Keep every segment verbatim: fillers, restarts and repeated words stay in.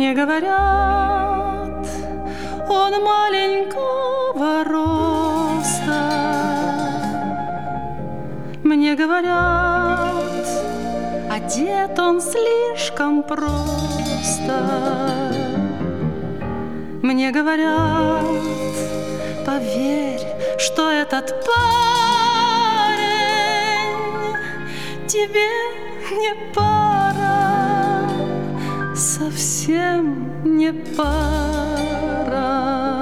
Мне говорят, он маленького роста. Мне говорят, одет он слишком просто. Мне говорят, поверь, что этот парень тебе не пара, совсем не пара.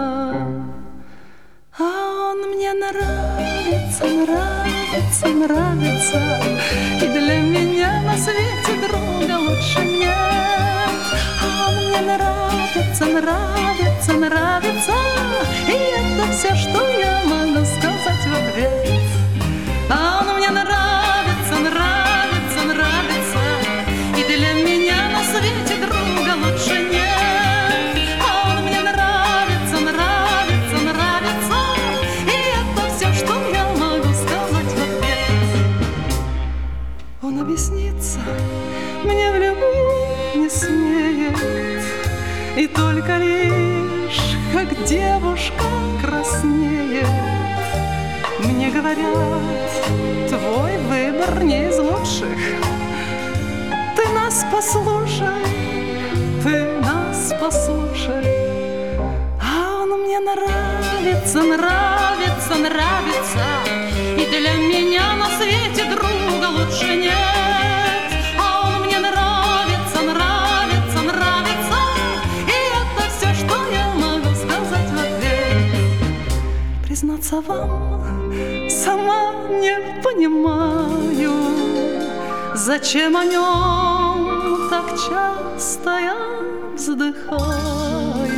А он мне нравится, нравится, нравится, и для меня на свете друга лучше нет. А он мне нравится, нравится, нравится, и это все, что я могу сказать в ответ. А он мне нравится, нравится, нравится, и для меня на свете друга лучше нет. А он мне нравится, нравится, нравится, и это все, что я могу сказать в ответ. Он объяснится мне в любви не смеет, и только лишь, как девушка краснеет. Мне говорят, твой выбор не из лучших. Ты нас послушай, ты нас послушай. А он мне нравится, нравится, нравится, и для меня на свете друга лучше нет. А он мне нравится, нравится, нравится, и это все, что я могу сказать в ответ. Признаться вам, сама не понимаю, зачем о нем так часто я вздыхаю,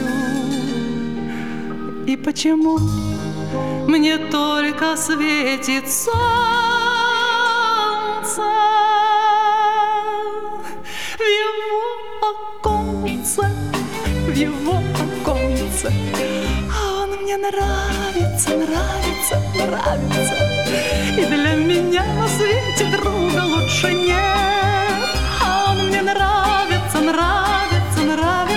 и почему мне только светит солнце в его оконце, в его оконце. А он мне нравится, нравится, нравится, и для меня на свете друга лучше нет. А он мне нравится, нравится, нравится,